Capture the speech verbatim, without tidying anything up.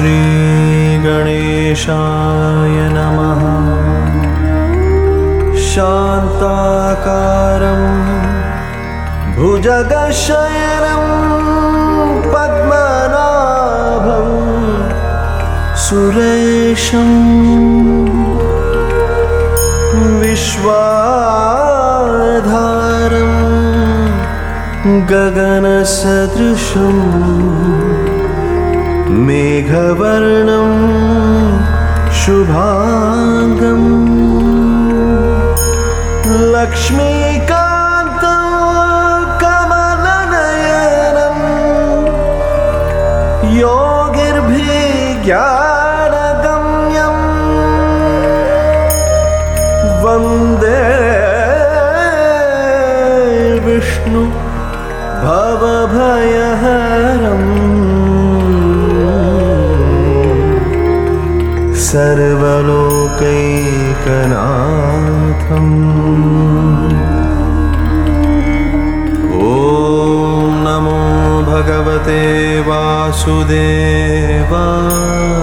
श्रीगणेशाय नमः। शान्ताकारं भुजगशयनं पद्मनाभं सुरेशं विश्वाधारं गगनसदृशं मेघवर्णं शुभांगं लक्ष्मीकान्तं कमलनयनं योगिर्भिज्ञानगम्यं वन्दे विष्णु भवभयहरम् सर्वलोकैकनाथम्। ॐ नमो भगवते वासुदेवाय।